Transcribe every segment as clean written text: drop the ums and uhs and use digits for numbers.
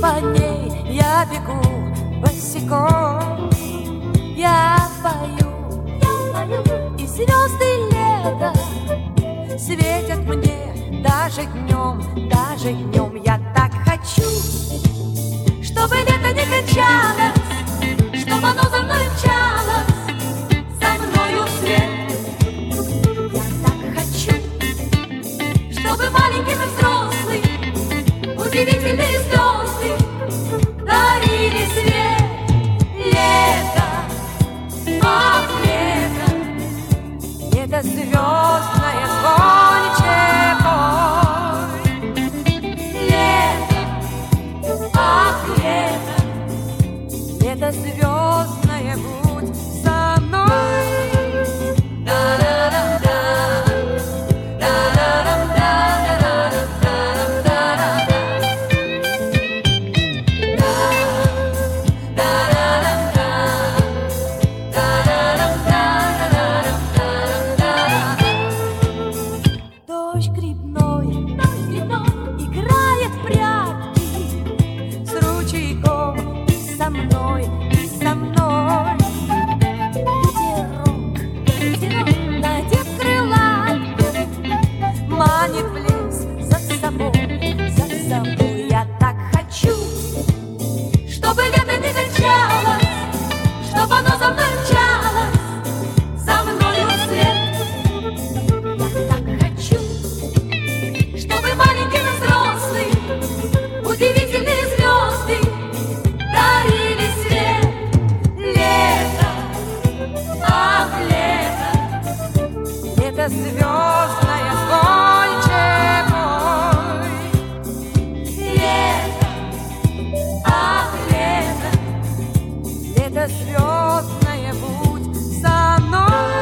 по ней я бегу босиком. Я пою, и звезды лета светят мне даже днем, даже днем. Я так хочу, чтобы лето не кончалось, чтобы оно за мной мчалось, за мною вслед. Я так хочу, чтобы маленький и взрослый удивительные звезды дарили свет. Лето, ах, лето, лето звездное, звонче пой. Лето, ах, лето, лето звездное, будь со мной. Звездная, звонче пой. Лето, ах, лето, лето звездное, будь со мной.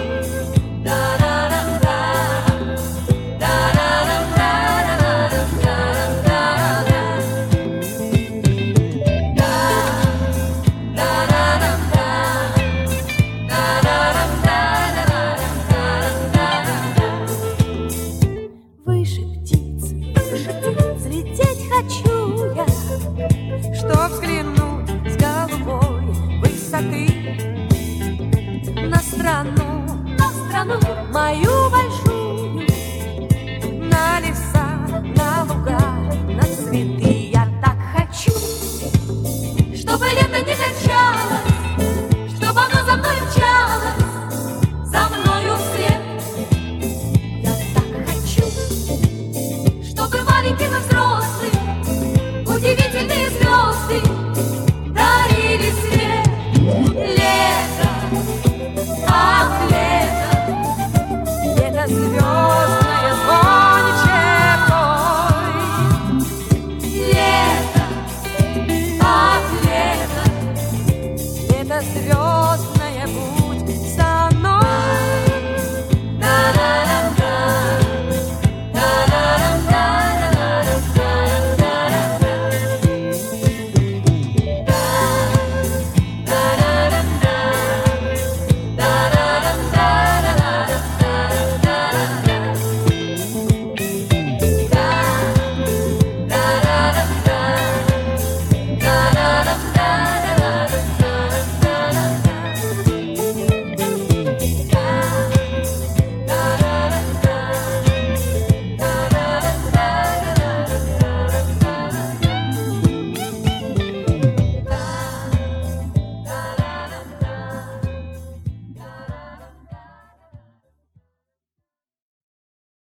Взлететь хочу я, чтоб взглянуть с голубой высоты на страну мою большую, на леса, на луга, на цветы. Я так хочу, чтобы лето не кончалось, чтобы оно за мной мчалось, за мною вслед. Я так хочу, чтобы маленький и взрослый удивительные звезды